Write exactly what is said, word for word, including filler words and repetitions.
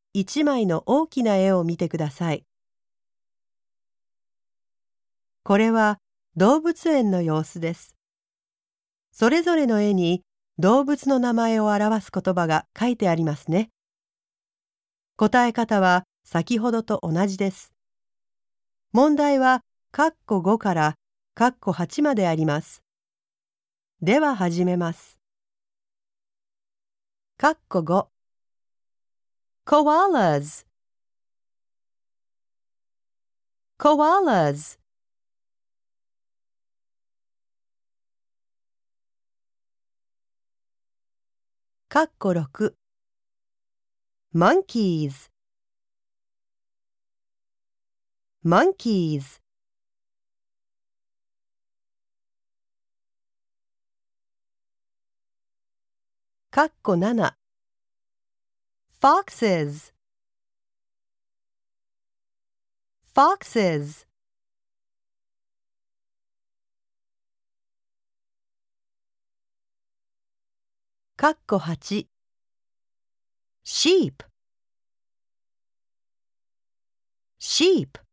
一枚の大きな絵を見てください。これは動物園の様子です。それぞれの絵に動物の名前を表す言葉が書いてありますね。答え方は先ほどと同じです。問題は括弧ごから括弧はちまであります。では始めます。括弧ご Koalas Koalas 括弧ろく Monkeys Monkeys 括弧なな Foxes Foxes 括弧はち Sheep Sheep